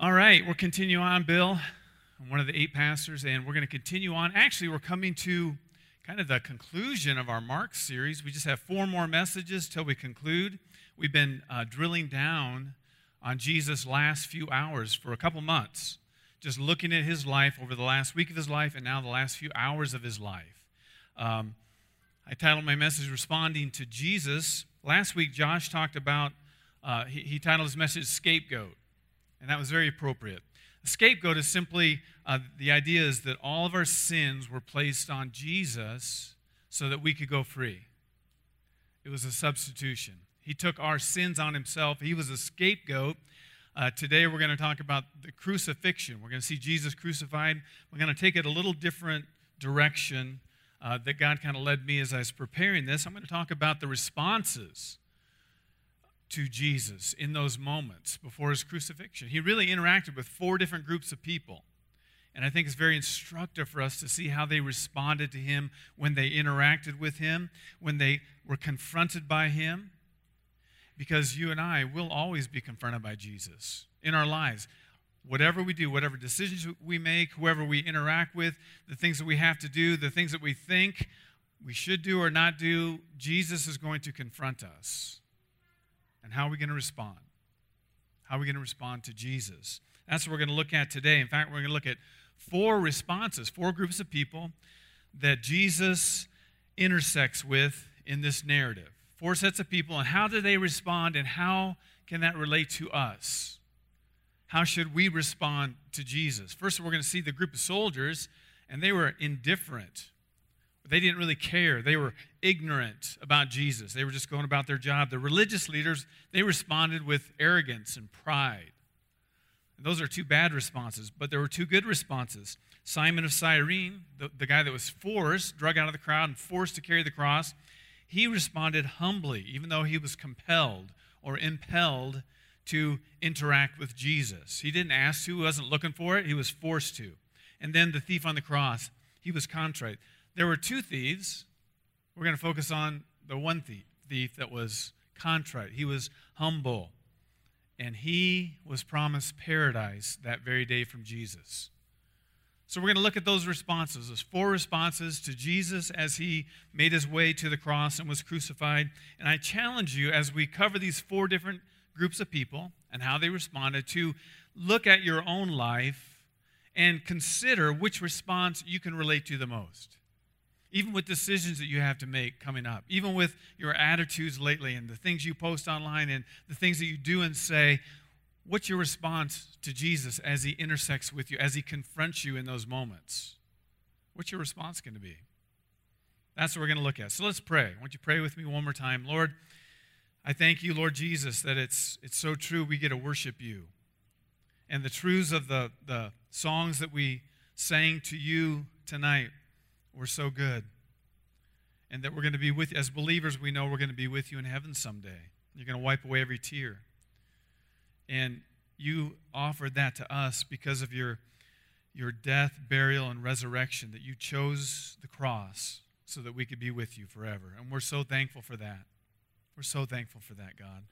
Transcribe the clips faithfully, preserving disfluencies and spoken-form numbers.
All right, we'll continue on, Bill. I'm one of the eight pastors, and we're going to continue on. Actually, we're coming to kind of the conclusion of our Mark series. We just have four more messages till we conclude. We've been uh, drilling down on Jesus' last few hours for a couple months, just looking at his life over the last week of his life and now the last few hours of his life. Um, I titled my message, Responding to Jesus. Last week, Josh talked about, uh, he, he titled his message, Scapegoat. And that was very appropriate. A scapegoat is simply, uh, the idea is that all of our sins were placed on Jesus so that we could go free. It was a substitution. He took our sins on himself. He was a scapegoat. Uh, today we're going to talk about the crucifixion. We're going to see Jesus crucified. We're going to take it a little different direction uh, that God kind of led me as I was preparing this. I'm going to talk about the responses to Jesus in those moments before his crucifixion. He really interacted with four different groups of people. And I think it's very instructive for us to see how they responded to him when they interacted with him, when they were confronted by him. Because you and I will always be confronted by Jesus in our lives. Whatever we do, whatever decisions we make, whoever we interact with, the things that we have to do, the things that we think we should do or not do, Jesus is going to confront us. And how are we going to respond? How are we going to respond to Jesus? That's what we're going to look at today. In fact, we're going to look at four responses, four groups of people that Jesus intersects with in this narrative. Four sets of people, and how do they respond, and how can that relate to us? How should we respond to Jesus? First, we're going to see the group of soldiers, and they were indifferent. They didn't really care. They were ignorant about Jesus. They were just going about their job. The religious leaders, they responded with arrogance and pride. And those are two bad responses, but there were two good responses. Simon of Cyrene, the, the guy that was forced, drug out of the crowd and forced to carry the cross, he responded humbly, even though he was compelled or impelled to interact with Jesus. He didn't ask to, he wasn't looking for it, he was forced to. And then the thief on the cross, he was contrite. There were two thieves. We're going to focus on the one thief, thief that was contrite. He was humble. And he was promised paradise that very day from Jesus. So we're going to look at those responses. Those four responses to Jesus as he made his way to the cross and was crucified. And I challenge you as we cover these four different groups of people and how they responded to look at your own life and consider which response you can relate to the most. Even with decisions that you have to make coming up, even with your attitudes lately and the things you post online and the things that you do and say, what's your response to Jesus as he intersects with you, as he confronts you in those moments? What's your response going to be? That's what we're going to look at. So let's pray. Won't you pray with me one more time? Lord, I thank you, Lord Jesus, that it's it's so true we get to worship you. And the truths of the, the songs that we sang to you tonight were so good. And that we're going to be with you. As believers, we know we're going to be with you in heaven someday. You're going to wipe away every tear. And you offered that to us because of your, your death, burial, and resurrection, that you chose the cross so that we could be with you forever. And we're so thankful for that. We're so thankful for that, God.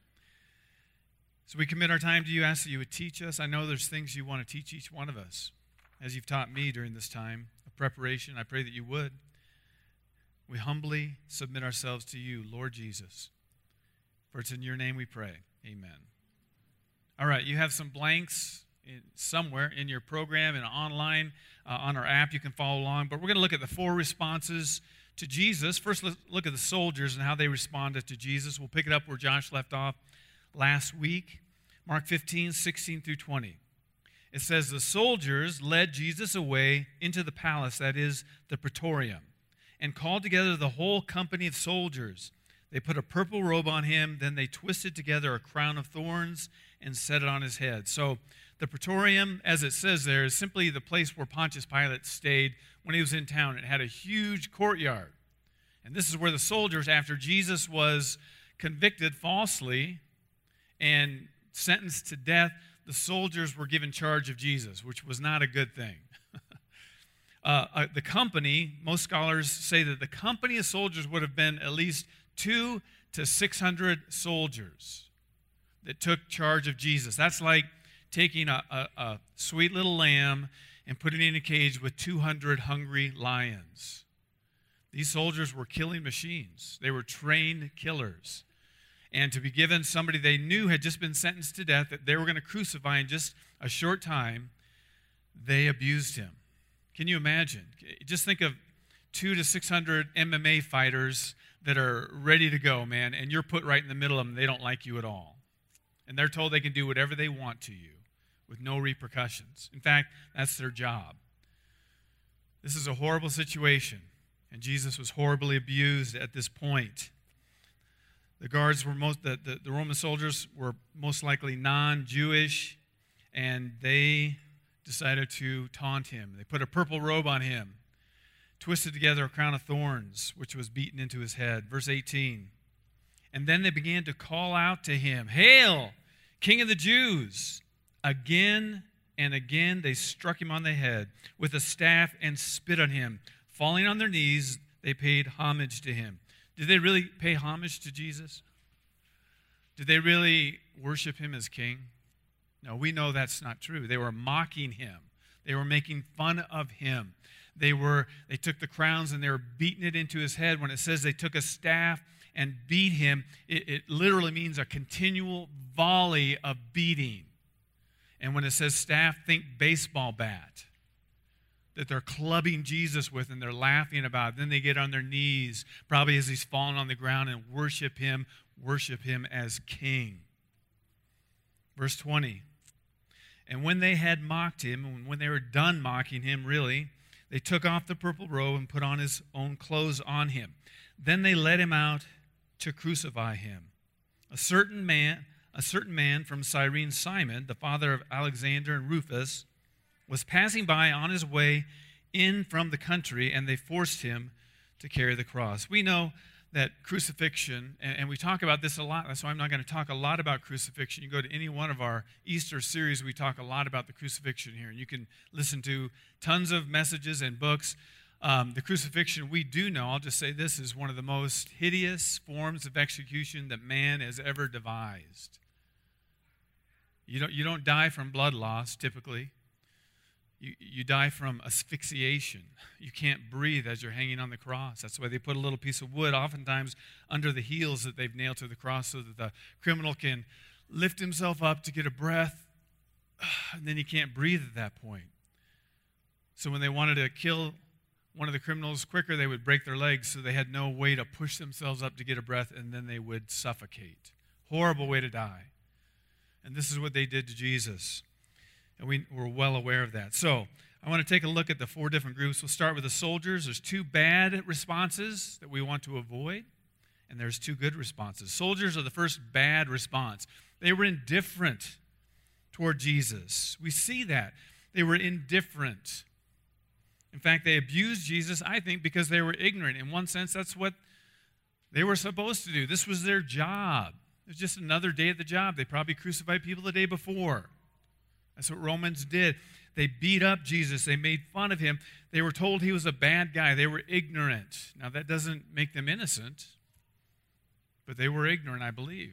So we commit our time to you, ask that you would teach us. I know there's things you want to teach each one of us, as you've taught me during this time of preparation. I pray that you would. We humbly submit ourselves to you, Lord Jesus. For it's in your name we pray. Amen. All right, you have some blanks in, somewhere in your program and online uh, on our app. You can follow along. But we're going to look at the four responses to Jesus. First, let's look at the soldiers and how they responded to Jesus. We'll pick it up where Josh left off last week. Mark fifteen, sixteen through twenty. It says, the soldiers led Jesus away into the palace, that is, the praetorium, and called together the whole company of soldiers. They put a purple robe on him, then they twisted together a crown of thorns and set it on his head. So the praetorium, as it says there, is simply the place where Pontius Pilate stayed when he was in town. It had a huge courtyard. And this is where the soldiers, after Jesus was convicted falsely and sentenced to death, the soldiers were given charge of Jesus, which was not a good thing. uh, uh, the company, most scholars say that the company of soldiers would have been at least two to six hundred soldiers that took charge of Jesus. That's like taking a, a, a sweet little lamb and putting it in a cage with two hundred hungry lions. These soldiers were killing machines. They were trained killers. And to be given somebody they knew had just been sentenced to death, that they were going to crucify in just a short time, they abused him. Can you imagine? Just think of two to six hundred M M A fighters that are ready to go, man, and you're put right in the middle of them. They don't like you at all. And they're told they can do whatever they want to you with no repercussions. In fact, that's their job. This is a horrible situation, and Jesus was horribly abused at this point. The guards were most, the, the, the Roman soldiers were most likely non-Jewish, and they decided to taunt him. They put a purple robe on him, twisted together a crown of thorns, which was beaten into his head. Verse eighteen. And then they began to call out to him, "Hail, King of the Jews!" Again and again they struck him on the head with a staff and spit on him. Falling on their knees, they paid homage to him. Did they really pay homage to Jesus? Did they really worship him as king? No, we know that's not true. They were mocking him. They were making fun of him. They were they took the crowns and they were beating it into his head. When it says they took a staff and beat him, it, it literally means a continual volley of beating. And when it says staff, think baseball bat that they're clubbing Jesus with and they're laughing about. Then they get on their knees, probably as he's falling on the ground, and worship him, worship him as king. Verse twenty. And when they had mocked him, and when they were done mocking him, really, they took off the purple robe and put on his own clothes on him. Then they led him out to crucify him. A certain man, a certain man from Cyrene, Simon, the father of Alexander and Rufus, was passing by on his way in from the country, and they forced him to carry the cross. We know that crucifixion, and, and we talk about this a lot, that's why I'm not going to talk a lot about crucifixion. You go to any one of our Easter series, we talk a lot about the crucifixion here, and you can listen to tons of messages and books. Um, the crucifixion, we do know, I'll just say this, is one of the most hideous forms of execution that man has ever devised. You don't, you don't die from blood loss, typically. You, you die from asphyxiation. You can't breathe as you're hanging on the cross. That's why they put a little piece of wood, oftentimes under the heels that they've nailed to the cross, so that the criminal can lift himself up to get a breath, and then he can't breathe at that point. So when they wanted to kill one of the criminals quicker, they would break their legs so they had no way to push themselves up to get a breath, and then they would suffocate. Horrible way to die. And this is what they did to Jesus. And we, we're well aware of that. So I want to take a look at the four different groups. We'll start with the soldiers. There's two bad responses that we want to avoid, and there's two good responses. Soldiers are the first bad response. They were indifferent toward Jesus. We see that. They were indifferent. In fact, they abused Jesus, I think, because they were ignorant. In one sense, that's what they were supposed to do. This was their job. It was just another day at the job. They probably crucified people the day before. That's what Romans did. They beat up Jesus. They made fun of him. They were told he was a bad guy. They were ignorant. Now, that doesn't make them innocent, but they were ignorant, I believe.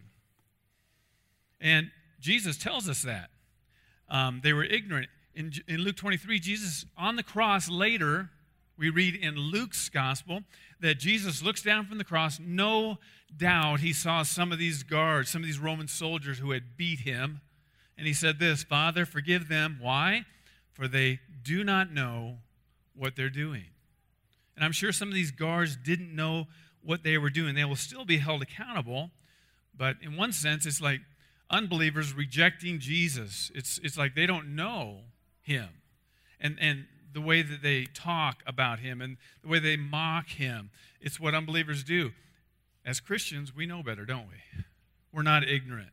And Jesus tells us that. Um, they were ignorant. In, in Luke twenty-three, Jesus, on the cross later, we read in Luke's gospel that Jesus looks down from the cross. No doubt he saw some of these guards, some of these Roman soldiers who had beat him. And he said this, "Father, forgive them." Why? For they do not know what they're doing. And I'm sure some of these guards didn't know what they were doing. They will still be held accountable. But in one sense, it's like unbelievers rejecting Jesus. It's, it's like they don't know him. And, and the way that they talk about him and the way they mock him, it's what unbelievers do. As Christians, we know better, don't we? We're not ignorant.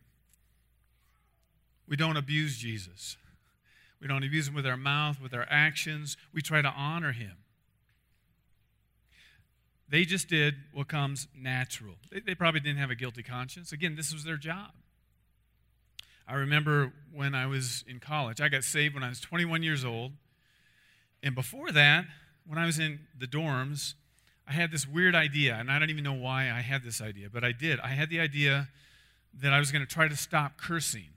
We don't abuse Jesus. We don't abuse him with our mouth, with our actions. We try to honor him. They just did what comes natural. They, they probably didn't have a guilty conscience. Again, this was their job. I remember when I was in college, I got saved when I was twenty-one years old. And before that, when I was in the dorms, I had this weird idea, and I don't even know why I had this idea, but I did. I had the idea that I was going to try to stop cursing.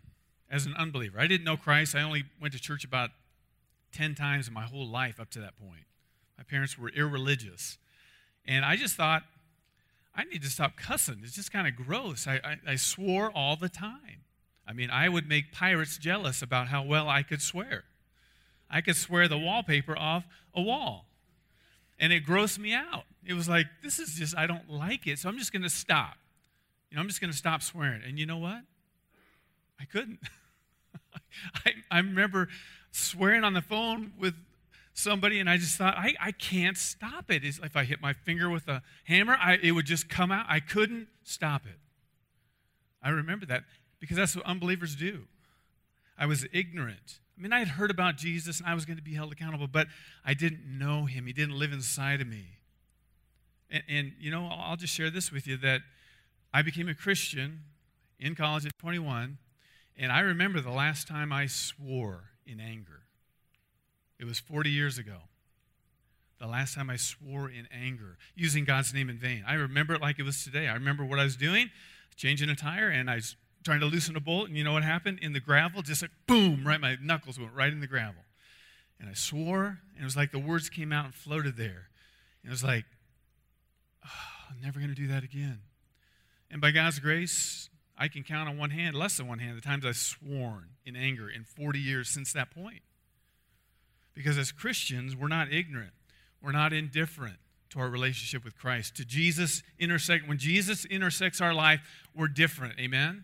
as an unbeliever. I didn't know Christ. I only went to church about ten times in my whole life up to that point. My parents were irreligious. And I just thought, I need to stop cussing. It's just kind of gross. I, I, I swore all the time. I mean, I would make pirates jealous about how well I could swear. I could swear the wallpaper off a wall. And it grossed me out. It was like, this is just, I don't like it, so I'm just going to stop. You know, I'm just going to stop swearing. And you know what? I couldn't. I, I remember swearing on the phone with somebody, and I just thought, I, I can't stop it. It's, if I hit my finger with a hammer, I, it would just come out. I couldn't stop it. I remember that because that's what unbelievers do. I was ignorant. I mean, I had heard about Jesus, and I was going to be held accountable, but I didn't know him. He didn't live inside of me. And, and you know, I'll just share this with you, that I became a Christian in college at twenty-one, and I remember the last time I swore in anger. It was forty years ago. The last time I swore in anger, using God's name in vain. I remember it like it was today. I remember what I was doing, changing a tire, and I was trying to loosen a bolt, and you know what happened? In the gravel, just like boom, right, my knuckles went right in the gravel. And I swore, and it was like the words came out and floated there. And it was like, oh, I'm never going to do that again. And by God's grace, I can count on one hand, less than one hand, the times I've sworn in anger in forty years since that point. Because as Christians, we're not ignorant. We're not indifferent to our relationship with Christ. To Jesus intersect, when Jesus intersects our life, we're different. Amen?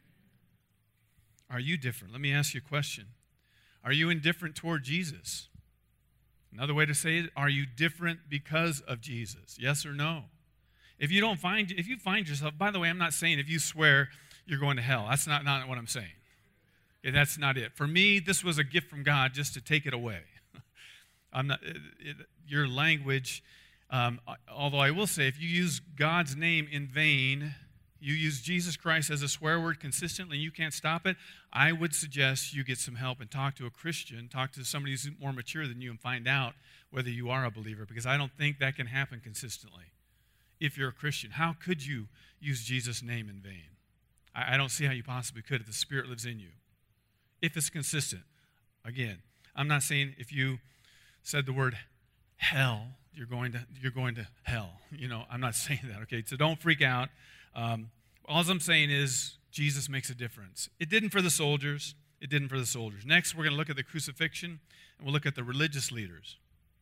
Are you different? Let me ask you a question. Are you indifferent toward Jesus? Another way to say it, are you different because of Jesus? Yes or no? If you don't find, if you find yourself, by the way, I'm not saying if you swear you're going to hell. That's not, not what I'm saying. Okay, that's not it. For me, this was a gift from God just to take it away. I'm not, it, it, your language, um, although I will say if you use God's name in vain, you use Jesus Christ as a swear word consistently and you can't stop it, I would suggest you get some help and talk to a Christian, talk to somebody who's more mature than you and find out whether you are a believer, because I don't think that can happen consistently. If you're a Christian, how could you use Jesus' name in vain? I, I don't see how you possibly could if the Spirit lives in you. If it's consistent. Again, I'm not saying if you said the word hell, you're going to you're going to hell. You know, I'm not saying that, okay? So don't freak out. Um, all I'm saying is Jesus makes a difference. It didn't for the soldiers. It didn't for the soldiers. Next, we're going to look at the crucifixion, and we'll look at the religious leaders.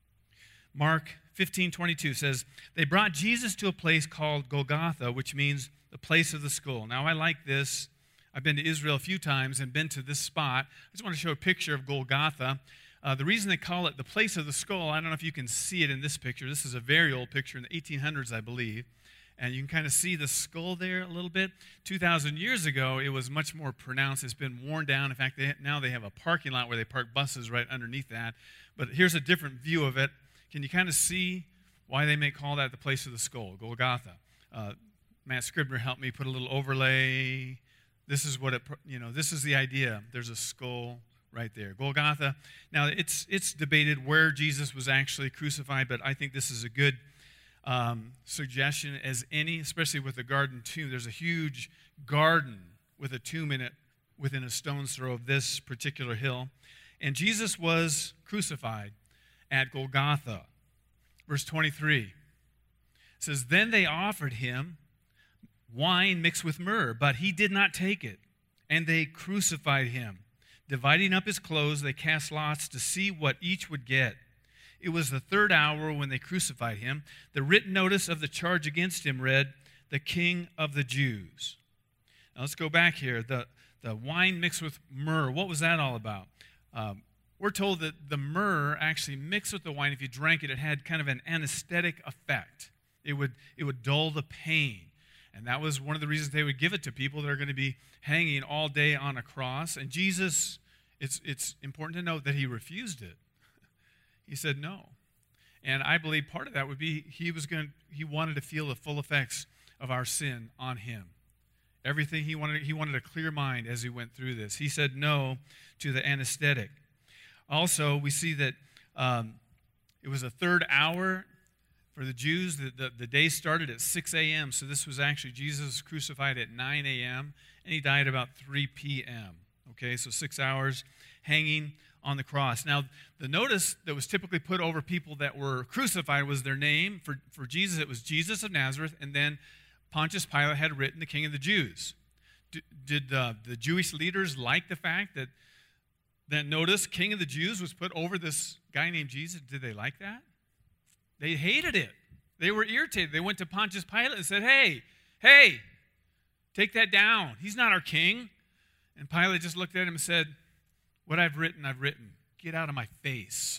Mark fifteen twenty-two says, they brought Jesus to a place called Golgotha, which means the place of the skull. Now, I like this. I've been to Israel a few times and been to this spot. I just want to show a picture of Golgotha. Uh, the reason they call it the place of the skull, I don't know if you can see it in this picture. This is a very old picture in the eighteen hundreds, I believe. And you can kind of see the skull there a little bit. two thousand years ago, it was much more pronounced. It's been worn down. In fact, they, now they have a parking lot where they park buses right underneath that. But here's a different view of it. Can you kind of see why they may call that the place of the skull, Golgotha? Uh, Matt Scribner helped me put a little overlay. This is what it, you know, this is the idea. There's a skull right there. Golgotha. Now, it's it's debated where Jesus was actually crucified, but I think this is a good um, suggestion as any, especially with the garden tomb. There's a huge garden with a tomb in it within a stone's throw of this particular hill. And Jesus was crucified at Golgotha. Verse twenty-three says, then they offered him wine mixed with myrrh, but he did not take it. And they crucified him. Dividing up his clothes, they cast lots to see what each would get. It was the third hour when they crucified him. The written notice of the charge against him read, the King of the Jews. Now let's go back here. The, the wine mixed with myrrh, what was that all about? Um, we're told that the myrrh actually mixed with the wine, if you drank it, it had kind of an anesthetic effect. It would, it would dull the pain. And that was one of the reasons they would give it to people that are going to be hanging all day on a cross. And Jesus, it's, it's important to note that he refused it. He said no. And I believe part of that would be he was going he wanted to feel the full effects of our sin on him. Everything he wanted, he wanted a clear mind as he went through this. He said no to the anesthetic. Also, we see that um, it was a third hour for the Jews. The, the, the day started at six a.m., so this was actually Jesus was crucified at nine a.m., and he died about three p.m. Okay, so six hours hanging on the cross. Now, the notice that was typically put over people that were crucified was their name. For, for Jesus, it was Jesus of Nazareth, and then Pontius Pilate had written the King of the Jews. D- did uh, the Jewish leaders like the fact that that notice, King of the Jews, was put over this guy named Jesus? Did they like that? They hated it. They were irritated. They went to Pontius Pilate and said, hey, hey, take that down. He's not our king. And Pilate just looked at him and said, what I've written, I've written. Get out of my face.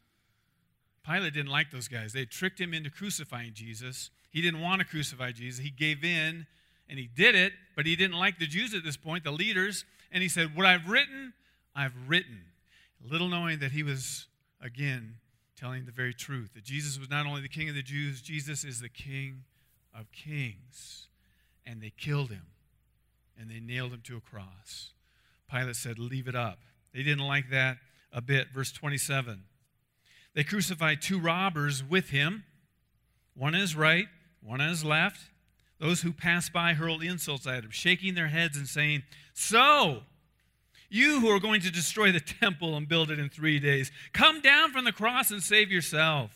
Pilate didn't like those guys. They tricked him into crucifying Jesus. He didn't want to crucify Jesus. He gave in, and he did it, but he didn't like the Jews at this point, the leaders, and he said, what I've written, I've written. Little knowing that he was, again, telling the very truth, that Jesus was not only the King of the Jews, Jesus is the King of kings. And they killed him, and they nailed him to a cross. Pilate said, leave it up. They didn't like that a bit. Verse twenty-seven. They crucified two robbers with him, one on his right, one on his left. Those who passed by hurled insults at him, shaking their heads and saying, so, you who are going to destroy the temple and build it in three days, come down from the cross and save yourself.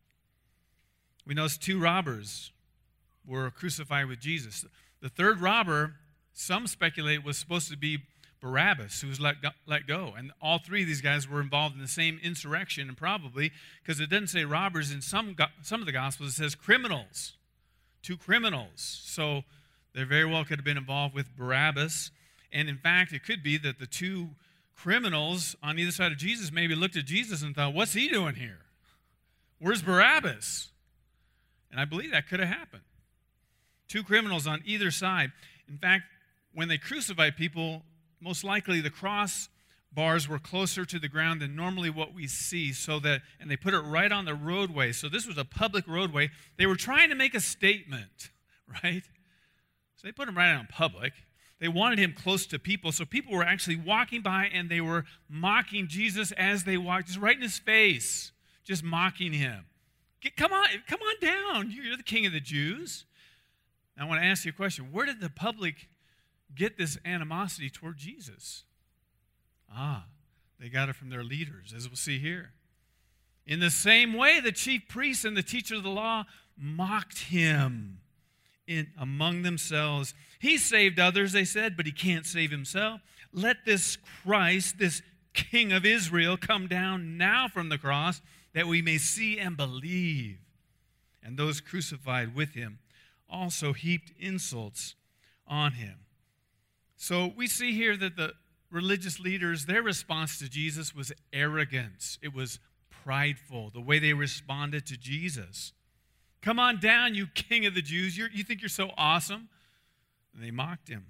We notice two robbers were crucified with Jesus. The third robber, some speculate, was supposed to be Barabbas, who was let go, let go. And all three of these guys were involved in the same insurrection, and probably, because it doesn't say robbers in some, some of the Gospels, it says criminals, two criminals. So they very well could have been involved with Barabbas. And in fact, it could be that the two criminals on either side of Jesus maybe looked at Jesus and thought, what's he doing here? Where's Barabbas? And I believe that could have happened. Two criminals on either side. In fact, when they crucified people, most likely the cross bars were closer to the ground than normally what we see, so that, and they put it right on the roadway. So this was a public roadway. They were trying to make a statement, right? So they put him right on public. They wanted him close to people, so people were actually walking by and they were mocking Jesus as they walked, just right in his face, just mocking him. Get, come on, come on down. You're the King of the Jews. Now I want to ask you a question. Where did the public get this animosity toward Jesus? Ah, they got it from their leaders, as we'll see here. In the same way, the chief priests and the teachers of the law mocked him in among themselves. He saved others, they said, but he can't save himself. Let this Christ, this King of Israel, come down now from the cross, that we may see and believe. And those crucified with him also heaped insults on him. So we see here that the religious leaders, their response to Jesus was arrogance. It was prideful, the way they responded to Jesus. Come on down, you King of the Jews. You're, you think you're so awesome? And they mocked him.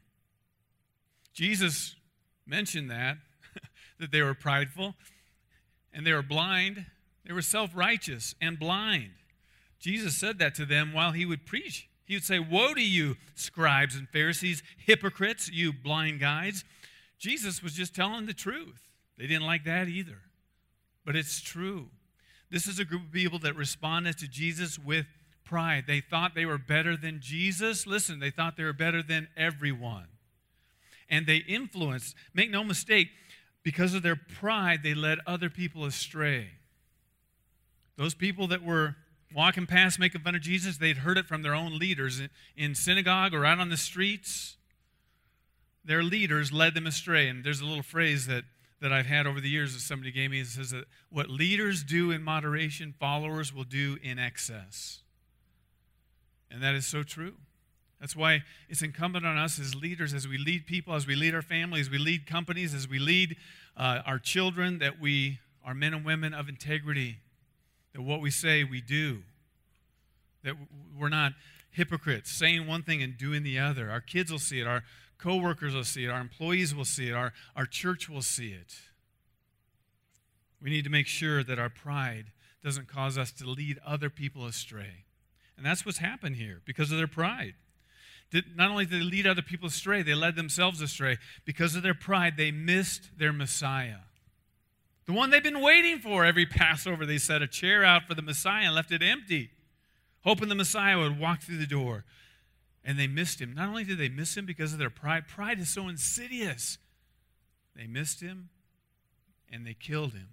Jesus mentioned that, that they were prideful and they were blind. They were self-righteous and blind. Jesus said that to them while he would preach. He would say, woe to you, scribes and Pharisees, hypocrites, you blind guides. Jesus was just telling the truth. They didn't like that either. But it's true. This is a group of people that responded to Jesus with pride. They thought they were better than Jesus. Listen, they thought they were better than everyone. And they influenced, make no mistake, because of their pride, they led other people astray. Those people that were walking past making fun of Jesus, they'd heard it from their own leaders in synagogue or out on the streets. Their leaders led them astray. And there's a little phrase that, that I've had over the years that somebody gave me. It says that what leaders do in moderation, followers will do in excess. And that is so true. That's why it's incumbent on us as leaders, as we lead people, as we lead our families, as we lead companies, as we lead uh, our children, that we are men and women of integrity, that what we say we do, that we're not hypocrites, saying one thing and doing the other. Our kids will see it, our co-workers will see it, our employees will see it, our, our church will see it. We need to make sure that our pride doesn't cause us to lead other people astray. And that's what's happened here because of their pride. Did, not only did they lead other people astray, they led themselves astray. Because of their pride, they missed their Messiah. The one they've been waiting for. Every Passover, they set a chair out for the Messiah and left it empty, hoping the Messiah would walk through the door. And they missed him. Not only did they miss him because of their pride, pride is so insidious. They missed him, and they killed him.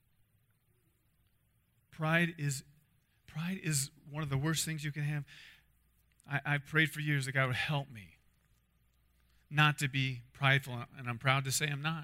Pride is, pride is one of the worst things you can have. I, I prayed for years that God would help me not to be prideful, and I'm proud to say I'm not.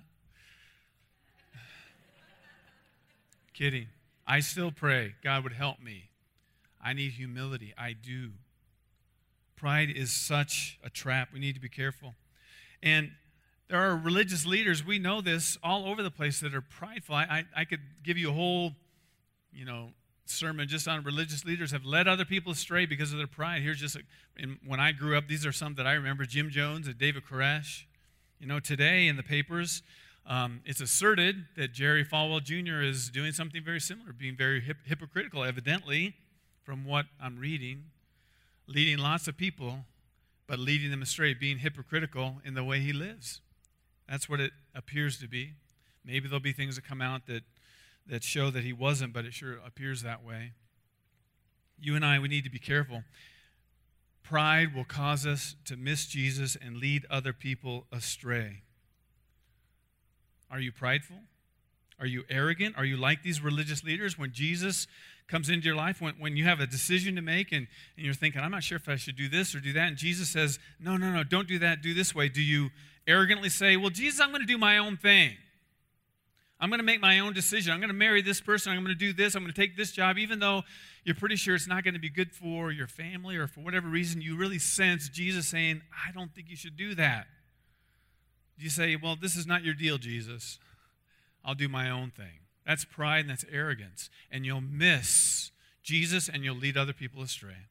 Kidding. I still pray God would help me. I need humility. I do. Pride is such a trap. We need to be careful. And there are religious leaders, we know this, all over the place that are prideful. I, I, I could give you a whole, you know, sermon just on religious leaders have led other people astray because of their pride. Here's just, a, in, when I grew up, these are some that I remember, Jim Jones and David Koresh. You know, today in the papers, um, it's asserted that Jerry Falwell Junior is doing something very similar, being very hip, hypocritical, evidently, from what I'm reading, leading lots of people, but leading them astray, being hypocritical in the way he lives. That's what it appears to be. Maybe there'll be things that come out that, that show that he wasn't, but it sure appears that way. You and I, we need to be careful. Pride will cause us to miss Jesus and lead other people astray. Are you prideful? Are you arrogant? Are you like these religious leaders? When Jesus comes into your life, when, when you have a decision to make and, and you're thinking, I'm not sure if I should do this or do that, and Jesus says, no, no, no, don't do that, do this way. Do you arrogantly say, well, Jesus, I'm going to do my own thing. I'm going to make my own decision. I'm going to marry this person. I'm going to do this. I'm going to take this job, even though you're pretty sure it's not going to be good for your family or for whatever reason, you really sense Jesus saying, I don't think you should do that. You say, well, this is not your deal, Jesus. I'll do my own thing. That's pride and that's arrogance. And you'll miss Jesus and you'll lead other people astray.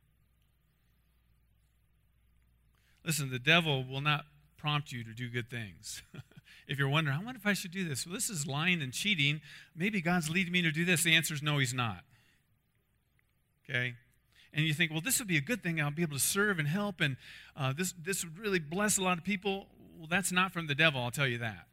Listen, the devil will not prompt you to do good things. If you're wondering, I wonder if I should do this. Well, this is lying and cheating. Maybe God's leading me to do this. The answer is no, he's not. Okay? And you think, well, this would be a good thing. I'll be able to serve and help, and uh, this, this would really bless a lot of people. Well, that's not from the devil, I'll tell you that.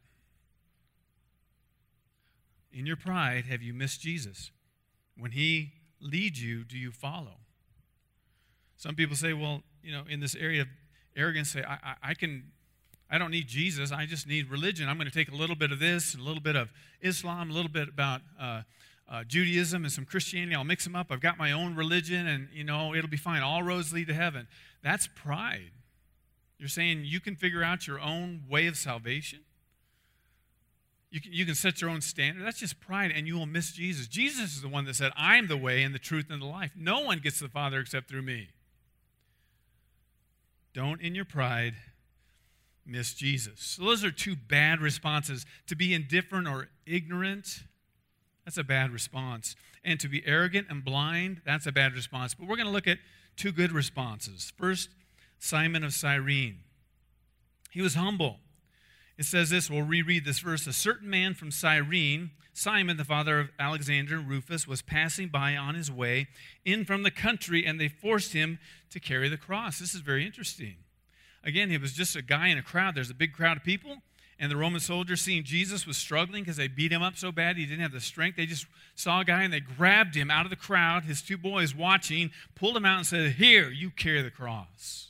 In your pride, have you missed Jesus? When he leads you, do you follow? Some people say, well, you know, in this area of arrogance, say, I, I, I can... I don't need Jesus. I just need religion. I'm going to take a little bit of this, a little bit of Islam, a little bit about uh, uh, Judaism and some Christianity. I'll mix them up. I've got my own religion, and, you know, it'll be fine. All roads lead to heaven. That's pride. You're saying you can figure out your own way of salvation? You can, you can set your own standard? That's just pride, and you will miss Jesus. Jesus is the one that said, I'm the way and the truth and the life. No one gets to the Father except through me. Don't, in your pride, miss Jesus. So those are two bad responses. To be indifferent or ignorant, that's a bad response. And to be arrogant and blind, that's a bad response. But we're going to look at two good responses. First, Simon of Cyrene. He was humble. It says this, we'll reread this verse. A certain man from Cyrene, Simon, the father of Alexander and Rufus, was passing by on his way in from the country, and they forced him to carry the cross. This is very interesting. Again, he was just a guy in a crowd. There's a big crowd of people, and the Roman soldiers, seeing Jesus, was struggling because they beat him up so bad he didn't have the strength. They just saw a guy, and they grabbed him out of the crowd, his two boys watching, pulled him out and said, here, you carry the cross.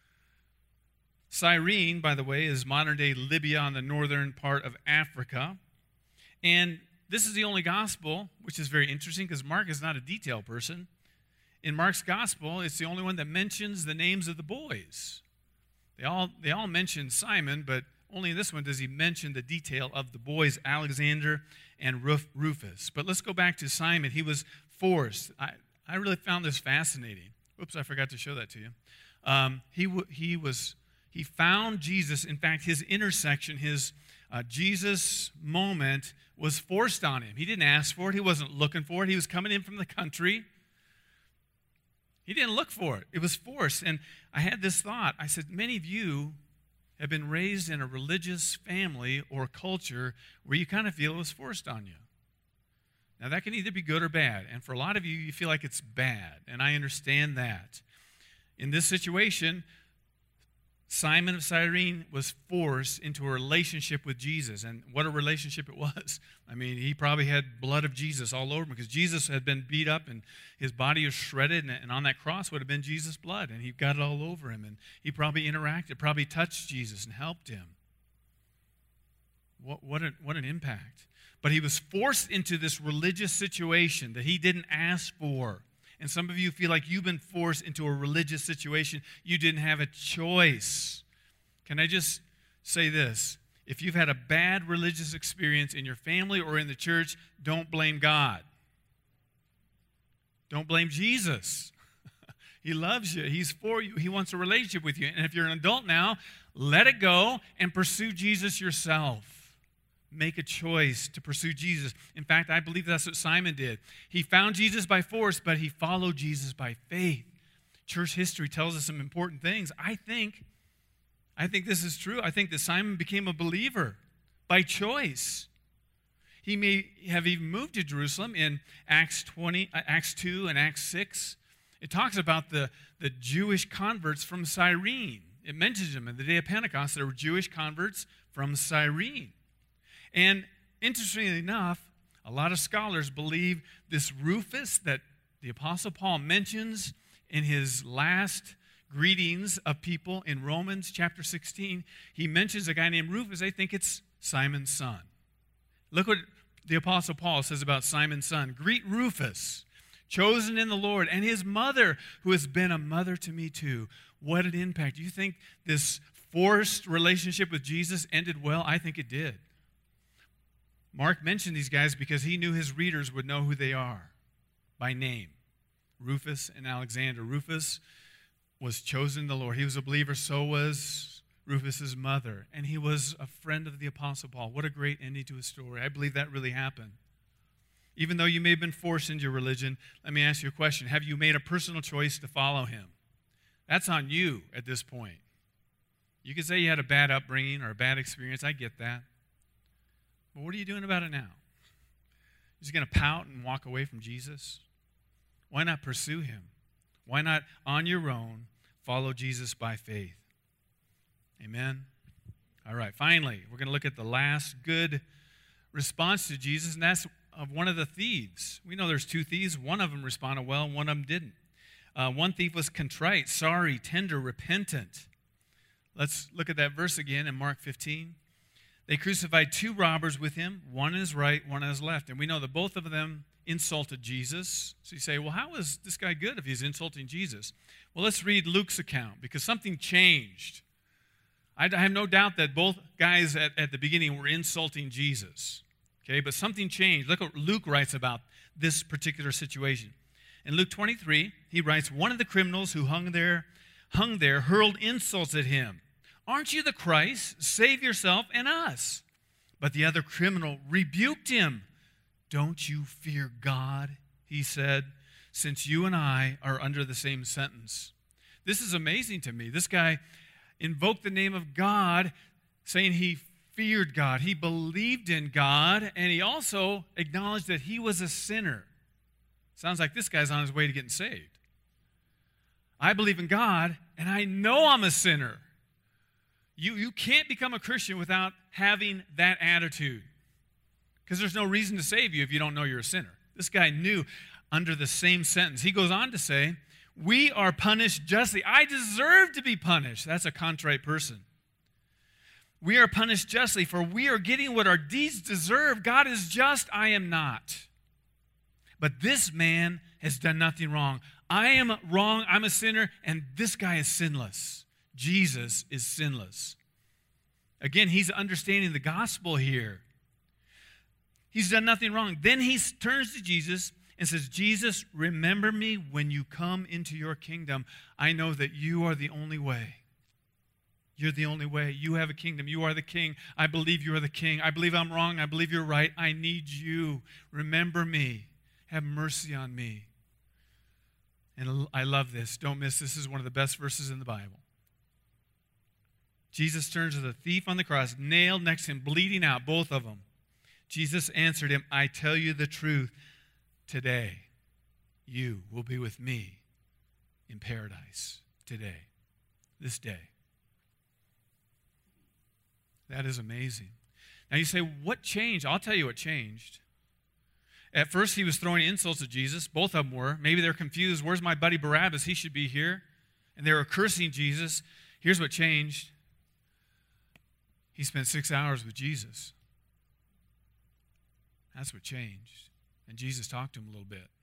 Cyrene, by the way, is modern-day Libya on the northern part of Africa. And this is the only gospel, which is very interesting because Mark is not a detail person. In Mark's gospel, it's the only one that mentions the names of the boys. They all, they all mention Simon, but only in this one does he mention the detail of the boys, Alexander and Rufus. But let's go back to Simon. He was forced. I, I really found this fascinating. Oops, I forgot to show that to you. Um, he, he, was, he found Jesus. In fact, his intersection, his uh, Jesus moment was forced on him. He didn't ask for it. He wasn't looking for it. He was coming in from the country. He didn't look for it. It was forced. And I had this thought. I said, many of you have been raised in a religious family or culture where you kind of feel it was forced on you. Now, that can either be good or bad. And for a lot of you, you feel like it's bad. And I understand that. In this situation, Simon of Cyrene was forced into a relationship with Jesus. And what a relationship it was. I mean, he probably had blood of Jesus all over him because Jesus had been beat up and his body was shredded. And on that cross would have been Jesus' blood. And he got it all over him. And he probably interacted, probably touched Jesus and helped him. What, what, an, what an impact. But he was forced into this religious situation that he didn't ask for. And some of you feel like you've been forced into a religious situation. You didn't have a choice. Can I just say this? If you've had a bad religious experience in your family or in the church, don't blame God. Don't blame Jesus. He loves you. He's for you. He wants a relationship with you. And if you're an adult now, let it go and pursue Jesus yourself. Make a choice to pursue Jesus. In fact, I believe that's what Simon did. He found Jesus by force, but he followed Jesus by faith. Church history tells us some important things. I think, I think this is true. I think that Simon became a believer by choice. He may have even moved to Jerusalem in Acts twenty, Acts two and Acts six. It talks about the, the Jewish converts from Cyrene. It mentions them in the day of Pentecost. There were Jewish converts from Cyrene. And interestingly enough, a lot of scholars believe this Rufus that the Apostle Paul mentions in his last greetings of people in Romans chapter sixteen, he mentions a guy named Rufus. They think it's Simon's son. Look what the Apostle Paul says about Simon's son. Greet Rufus, chosen in the Lord, and his mother, who has been a mother to me too. What an impact. Do you think this forced relationship with Jesus ended well? I think it did. Mark mentioned these guys because he knew his readers would know who they are by name. Rufus and Alexander. Rufus was chosen in the Lord. He was a believer, so was Rufus's mother. And he was a friend of the Apostle Paul. What a great ending to his story. I believe that really happened. Even though you may have been forced into your religion, let me ask you a question. Have you made a personal choice to follow him? That's on you at this point. You could say you had a bad upbringing or a bad experience. I get that. But what are you doing about it now? You're just going to pout and walk away from Jesus? Why not pursue him? Why not, on your own, follow Jesus by faith? Amen? All right, finally, we're going to look at the last good response to Jesus, and that's of one of the thieves. We know there's two thieves. One of them responded well, and one of them didn't. Uh, one thief was contrite, sorry, tender, repentant. Let's look at that verse again in Mark fifteen. They crucified two robbers with him, one on his right, one on his left. And we know that both of them insulted Jesus. So you say, well, how is this guy good if he's insulting Jesus? Well, let's read Luke's account because something changed. I have no doubt that both guys at, at the beginning were insulting Jesus. Okay, but something changed. Look what Luke writes about this particular situation. In Luke twenty-three, he writes, one of the criminals who hung there, hung there hurled insults at him. Aren't you the Christ? Save yourself and us. But the other criminal rebuked him. Don't you fear God, he said, since you and I are under the same sentence. This is amazing to me. This guy invoked the name of God, saying he feared God. He believed in God, and he also acknowledged that he was a sinner. Sounds like this guy's on his way to getting saved. I believe in God, and I know I'm a sinner. You, you can't become a Christian without having that attitude because there's no reason to save you if you don't know you're a sinner. This guy knew under the same sentence. He goes on to say, we are punished justly. I deserve to be punished. That's a contrite person. We are punished justly, for we are getting what our deeds deserve. God is just, I am not. But this man has done nothing wrong. I am wrong, I'm a sinner, and this guy is sinless. Jesus is sinless. Again, he's understanding the gospel here. He's done nothing wrong. Then he turns to Jesus and says, Jesus, remember me when you come into your kingdom. I know that you are the only way. You're the only way. You have a kingdom. You are the king. I believe you are the king. I believe I'm wrong. I believe you're right. I need you. Remember me. Have mercy on me. And I love this. Don't miss this. This is one of the best verses in the Bible. Jesus turns to the thief on the cross, nailed next to him, bleeding out, both of them. Jesus answered him, I tell you the truth, today you will be with me in paradise. Today, this day. That is amazing. Now you say, what changed? I'll tell you what changed. At first, he was throwing insults at Jesus. Both of them were. Maybe they're confused. Where's my buddy Barabbas? He should be here. And they were cursing Jesus. Here's what changed. He spent six hours with Jesus. That's what changed. And Jesus talked to him a little bit.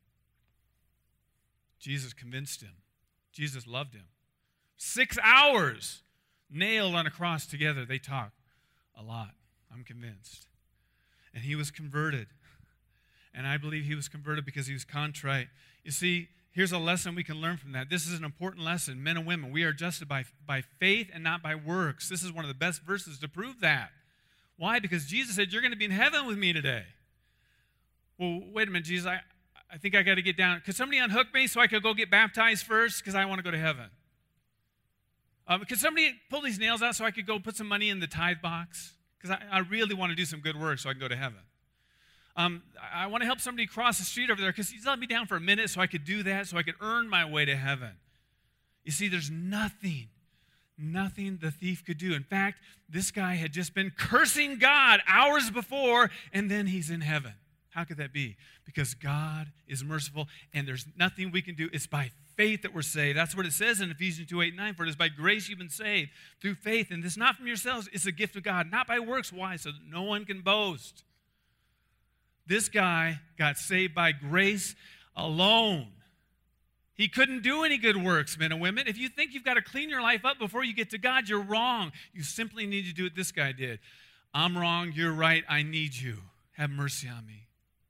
Jesus convinced him. Jesus loved him. Six hours nailed on a cross together. They talked a lot. I'm convinced. And he was converted. And I believe he was converted because he was contrite. You see, here's a lesson we can learn from that. This is an important lesson. Men and women, we are justified by, by faith and not by works. This is one of the best verses to prove that. Why? Because Jesus said, you're going to be in heaven with me today. Well, wait a minute, Jesus, I, I think I got to get down. Could somebody unhook me so I could go get baptized first? Because I want to go to heaven. Um, could somebody pull these nails out so I could go put some money in the tithe box? Because I, I really want to do some good work so I can go to heaven. Um, I want to help somebody cross the street over there because he's let me down for a minute so I could do that, so I could earn my way to heaven. You see, there's nothing, nothing the thief could do. In fact, this guy had just been cursing God hours before, and then he's in heaven. How could that be? Because God is merciful, and there's nothing we can do. It's by faith that we're saved. That's what it says in Ephesians two, eight, nine. For it is by grace you've been saved through faith. And this not from yourselves. It's a gift of God, not by works. Why? So that no one can boast. This guy got saved by grace alone. He couldn't do any good works, men and women. If you think you've got to clean your life up before you get to God, you're wrong. You simply need to do what this guy did. I'm wrong. You're right. I need you. Have mercy on me.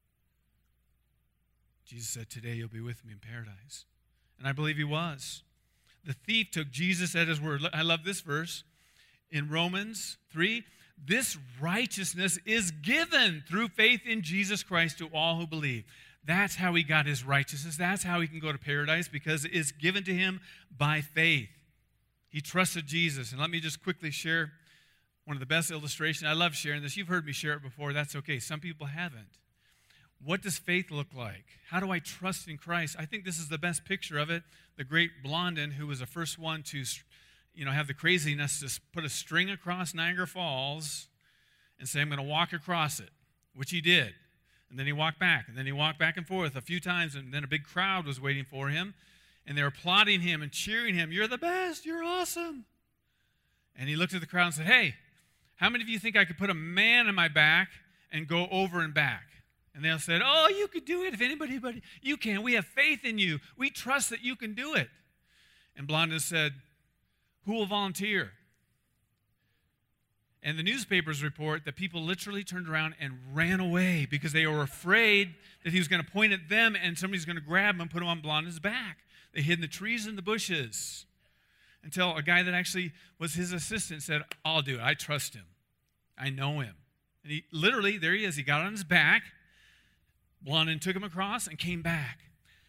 Jesus said, today you'll be with me in paradise. And I believe he was. The thief took Jesus at his word. I love this verse. In Romans three, this righteousness is given through faith in Jesus Christ to all who believe. That's how he got his righteousness. That's how he can go to paradise, because it's given to him by faith. He trusted Jesus. And let me just quickly share one of the best illustrations. I love sharing this. You've heard me share it before. That's okay. Some people haven't. What does faith look like? How do I trust in Christ? I think this is the best picture of it. The great Blondin, who was the first one to, you know, have the craziness to put a string across Niagara Falls and say, I'm going to walk across it, which he did. And then he walked back, and then he walked back and forth a few times, and then a big crowd was waiting for him, and they were applauding him and cheering him. You're the best. You're awesome. And he looked at the crowd and said, hey, how many of you think I could put a man on my back and go over and back? And they all said, oh, you could do it. If anybody, but you can. We have faith in you. We trust that you can do it. And Blondin said, who will volunteer? And the newspapers report that people literally turned around and ran away because they were afraid that he was going to point at them and somebody's going to grab him and put him on Blondin's back. They hid in the trees and the bushes until a guy that actually was his assistant said, I'll do it. I trust him. I know him. And he literally, there he is. He got on his back. Blondin took him across and came back.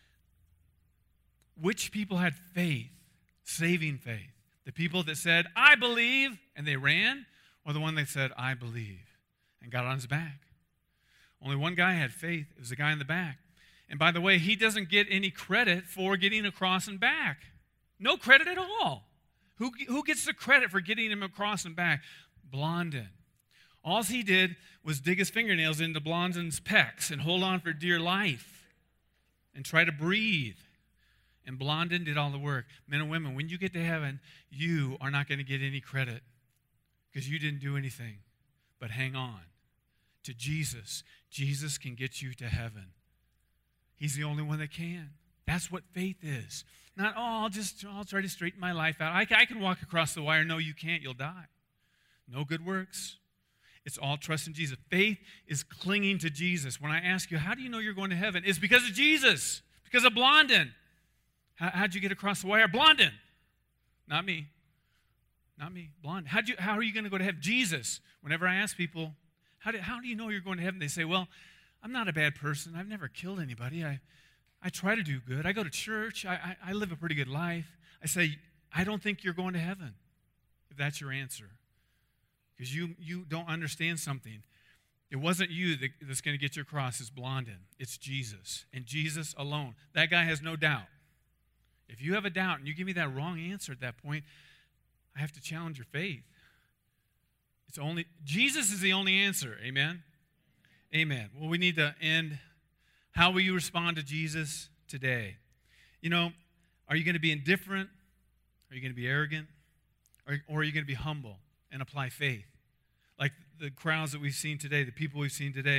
Which people had faith, saving faith? The people that said, I believe, and they ran, or the one that said, I believe, and got on his back? Only one guy had faith. It was the guy in the back. And by the way, he doesn't get any credit for getting across and back. No credit at all. Who, who gets the credit for getting him across and back? Blondin. All he did was dig his fingernails into Blondin's pecs and hold on for dear life and try to breathe. And Blondin did all the work. Men and women, when you get to heaven, you are not going to get any credit because you didn't do anything. But hang on to Jesus. Jesus can get you to heaven. He's the only one that can. That's what faith is. Not, oh, I'll just I'll try to straighten my life out. I, I can walk across the wire. No, you can't. You'll die. No good works. It's all trust in Jesus. Faith is clinging to Jesus. When I ask you, how do you know you're going to heaven? It's because of Jesus, because of Blondin. How, how'd you get across the wire? Blondin. Not me. Not me. Blondin. How'd you, how are you going to go to heaven? Jesus. Whenever I ask people, how do, how do you know you're going to heaven? They say, well, I'm not a bad person. I've never killed anybody. I, I try to do good. I go to church. I, I, I live a pretty good life. I say, I don't think you're going to heaven, if that's your answer. Because you, you don't understand something. It wasn't you that, that's going to get you across. It's Blondin. It's Jesus. And Jesus alone. That guy has no doubt. If you have a doubt and you give me that wrong answer at that point, I have to challenge your faith. It's only Jesus is the only answer. Amen? Amen. Well, we need to end. How will you respond to Jesus today? You know, are you going to be indifferent? Are you going to be arrogant? Or, or are you going to be humble and apply faith? Like the crowds that we've seen today, the people we've seen today.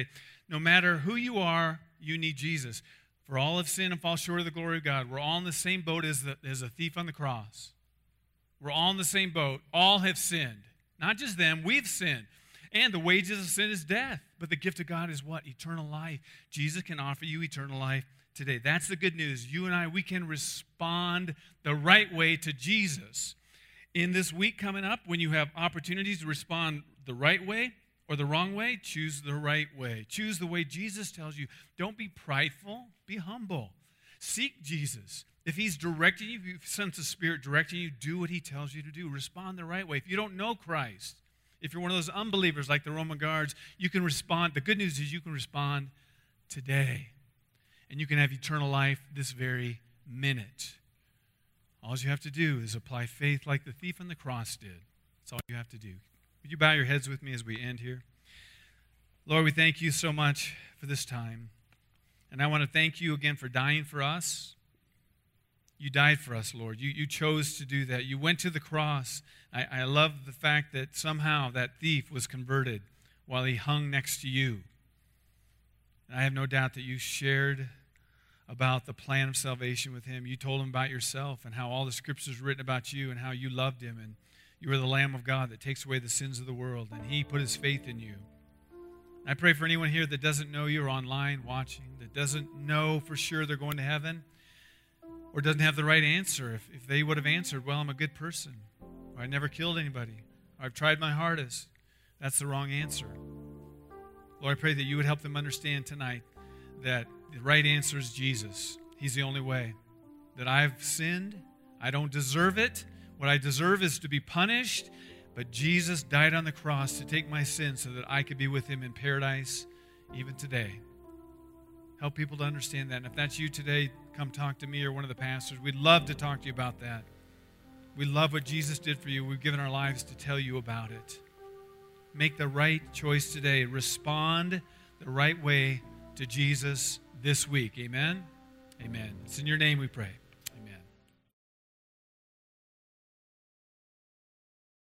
No matter who you are, you need Jesus. For all have sinned and fall short of the glory of God. We're all in the same boat as, the, as a thief on the cross. We're all in the same boat. All have sinned. Not just them, we've sinned. And the wages of sin is death. But the gift of God is what? Eternal life. Jesus can offer you eternal life today. That's the good news. You and I, we can respond the right way to Jesus. In this week coming up, when you have opportunities to respond the right way or the wrong way, choose the right way. Choose the way Jesus tells you. Don't be prideful. Be humble. Seek Jesus. If he's directing you, if you sense the Spirit directing you, do what he tells you to do. Respond the right way. If you don't know Christ, if you're one of those unbelievers like the Roman guards, you can respond. The good news is you can respond today. And you can have eternal life this very minute. All you have to do is apply faith like the thief on the cross did. That's all you have to do. Would you bow your heads with me as we end here? Lord, we thank you so much for this time. And I want to thank you again for dying for us. You died for us, Lord. You, you chose to do that. You went to the cross. I, I love the fact that somehow that thief was converted while he hung next to you. And I have no doubt that you shared about the plan of salvation with him. You told him about yourself and how all the scriptures were written about you and how you loved him and you were the Lamb of God that takes away the sins of the world, and he put his faith in you. I pray for anyone here that doesn't know you or online watching, that doesn't know for sure they're going to heaven or doesn't have the right answer. If, if they would have answered, well, I'm a good person, or I never killed anybody, or I've tried my hardest, that's the wrong answer. Lord, I pray that you would help them understand tonight that the right answer is Jesus. He's the only way. That I've sinned. I don't deserve it. What I deserve is to be punished. But Jesus died on the cross to take my sin so that I could be with him in paradise even today. Help people to understand that. And if that's you today, come talk to me or one of the pastors. We'd love to talk to you about that. We love what Jesus did for you. We've given our lives to tell you about it. Make the right choice today. Respond the right way to Jesus this week. Amen? Amen. It's in your name we pray.